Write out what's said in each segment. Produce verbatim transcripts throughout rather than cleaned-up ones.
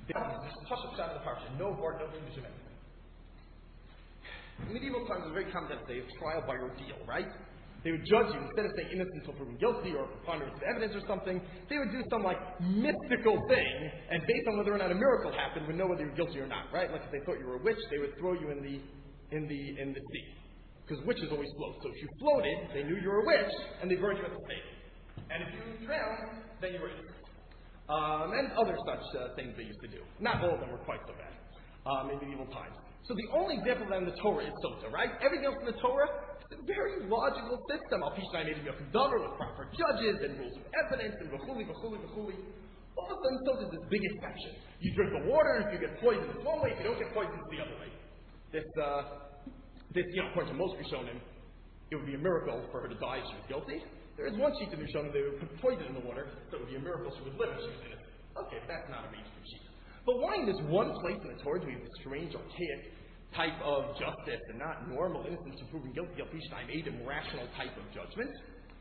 This is Pashup Shad of the Parsha. No board, no Kiddush, anything. In medieval times, it was very common that they have trial by ordeal, right? They would judge you, instead of saying innocent until proven guilty or preponderance of evidence or something, they would do some like mystical thing, and based on whether or not a miracle happened, would know whether you're guilty or not, right? Like if they thought you were a witch, they would throw you in the in the in the sea. Because witches always float. So if you floated, they knew you were a witch, and they burned you at the stake. And if you drowned, then you were innocent. Um, and other such uh, things they used to do. Not all of them were quite so bad um, in medieval times. So the only example of that in the Torah is Sota, right? Everything else in the Torah is a very logical system. Al Pishnai made a Davar with proper judges and rules of evidence and v'chuli, v'chuli, v'chuli. All of a sudden, Sota is this big exception. You drink the water, if you get poisoned, it's one way. If you don't get poisoned, it's the other way. This, uh, this, you know, according to most Rishonim, it would be a miracle for her to die if she was guilty. There is one sheet in Rishonim they would put poison in the water, so it would be a miracle she would live if she was innocent. Okay, that's not a mainstream sheet. But why in this one place in the Torah do we have this strange, archaic type of justice and not normal innocence to proven guilty, al Pishnai made a rational type of judgment?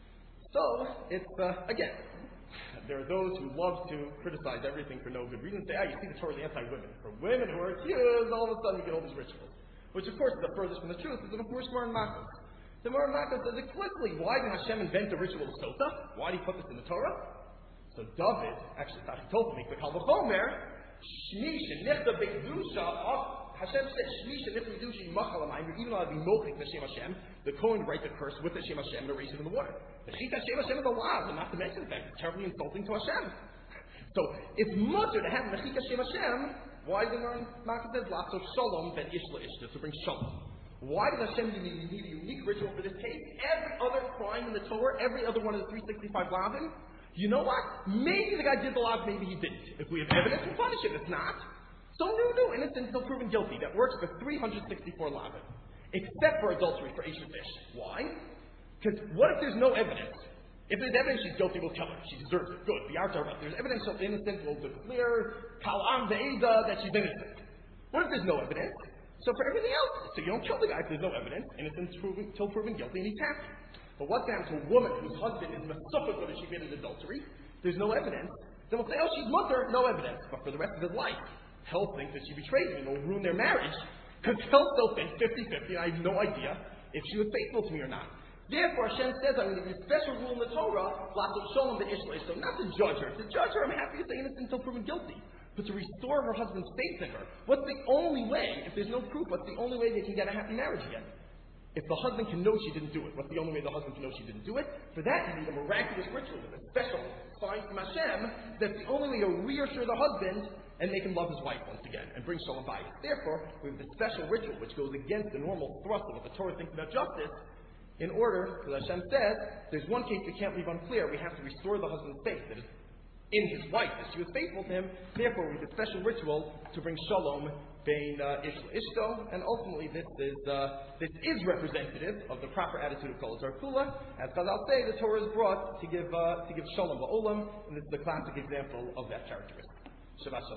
So, it's, uh, again, there are those who love to criticize everything for no good reason. Say, ah, you see the Torah is anti-women. For women who are accused, all of a sudden we get all these rituals. Which, of course, is the furthest from the truth, is the Mefurish Gemara in Makos. The Gemara in Makos says explicitly, why did Hashem invent the ritual of Sota? Why did he put this in the Torah? So David, actually, thought he told me, but Kalvachomer, Shmi Shenichta Beidusha, Hashem said, Shmi Shenichta Beidusha Yimachal Amayim, you're even allowed to be mochik Hashem Hashem, the Kohen write the curse with Hashem Hashem and erase it in the water. The Chit Hashem Hashem is allowed, and not to mention the fact it's terribly insulting to Hashem. So, it's mutter to have the Chit Hashem Hashem. Why did the Malchus says, lots of shalom ben ishla ishta, to bring shalom? Why did Hashem need, need a unique ritual for this case? Every other crime in the Torah, every other one of the three sixty-five lavin, you know what? Maybe the guy did the lav, maybe he didn't. If we have evidence, we'll punish him. If not, so no, no, innocent until proven guilty. That works for three hundred sixty-four lavin. Except for adultery, for Eshet Ish. Why? Because what if there's no evidence? If there's evidence she's guilty, we'll kill her. She deserves it. Good. The arts are right. If there's evidence she's innocent, we'll declare Kalam Ve'eda that she's innocent. What if there's no evidence? So for everything else, so you don't kill the guy if there's no evidence, innocent until proven guilty, and he's happy. But what's happened to a woman whose husband is mesupik whether she committed adultery? There's no evidence. Then we'll say, oh, she's mutter, no evidence. But for the rest of his life, he'll think that she betrayed me and will ruin their marriage, because he'll still think fifty-fifty, and I have no idea if she was faithful to me or not. Therefore, Hashem says, I'm going to give you a special rule in the Torah, lots of shalom the Ishla, so not to judge her. To judge her, I'm happy to say innocent until proven guilty. But to restore her husband's faith in her. What's the only way, if there's no proof, what's the only way they can get a happy marriage again? If the husband can know she didn't do it, what's the only way the husband can know she didn't do it? For that, you need a miraculous ritual with a special sign from Hashem. That's the only way to reassure the husband and make him love his wife once again and bring shalom bayis. Therefore, we have this special ritual which goes against the normal thrust of what the Torah thinks about justice. In order, because Hashem says, there's one case we can't leave unclear. We have to restore the husband's faith that is in his wife, that she was faithful to him. Therefore, we have a special ritual to bring shalom bein uh, ishla ishto, and ultimately this is uh, this is representative of the proper attitude of Kol Azar Kula. As Chazal say, the Torah is brought to give uh, to give shalom ba'olam, and this is the classic example of that characteristic. Shabbat shalom.